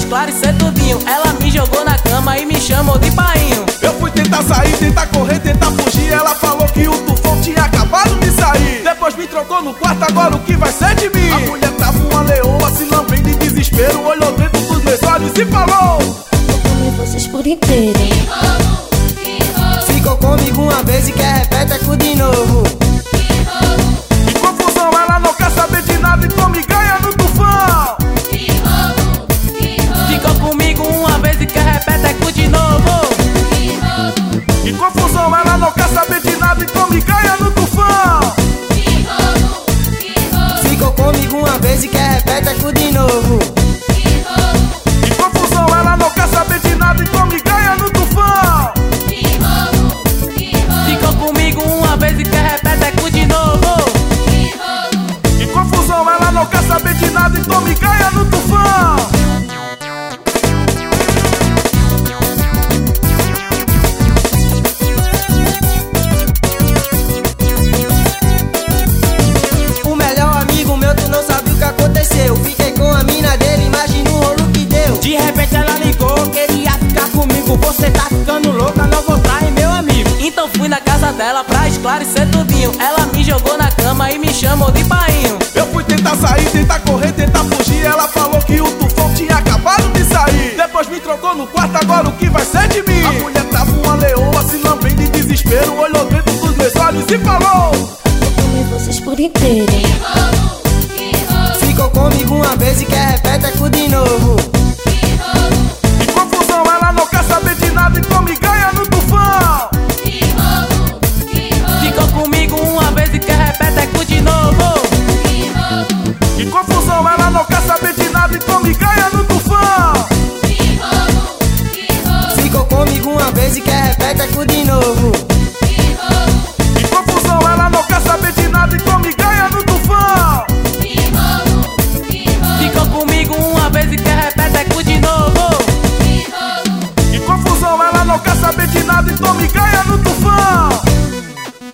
esclarecer tudinho. Ela me jogou na cama e me chamou de painho. Eu fui tentar sair, tentar correr, tentar fugir. Ela falou que o tufão tinha acabado de sair. Depois me trocou no quarto, agora o que vai ser de mim? A mulher tava uma leoa, se lambendo de desespero. Olhou dentro dos meus olhos e falou: eu comi vocês por inteiro. Ficou comigo uma vez e quer repeteco de novo. Que confusão, ela não quer saber de nada, então me ganha no tufão. Ficou comigo uma vez e quer repeteco de novo. Que confusão, ela não quer saber de nada, então me ganha no tufão. Ficou comigo uma vez e quer repeteco de novo. Que confusão, ela não quer saber de nada, então me ganha no tufão. Ficou comigo uma vez e quer repeteco de novo. Que confusão, ela não quer saber de nada, então me ganha no tufão. O melhor amigo meu, tu não sabe o que aconteceu. Fiquei com a mina dele, imagina o rolo que deu. De repente ela ligou, queria ficar comigo. Você tá ficando louca, não vou trair meu amigo. Então fui na casa dela pra esclarecer tudinho. Ela me jogou na cama e me chamou de painho. Eu fui tentar sair, tentar correr, tentar fugir. Ela falou que o tufão tinha acabado de sair. Depois me trocou no quarto, agora o que vai ser de mim? A mulher tava uma leoa, se lambendo de desespero. Olhou dentro dos meus olhos e falou: eu comi vocês por inteiro. Ficou comigo uma vez e quer repeteco de novo. que confusão, ela não quer saber de nada, então me ganha no tufão. Ficou comigo uma vez e quer repeteco de novo. Que confusão, ela não quer saber de nada, então me ganha no tufão. Ficou comigo uma vez e quer repeteco de novo.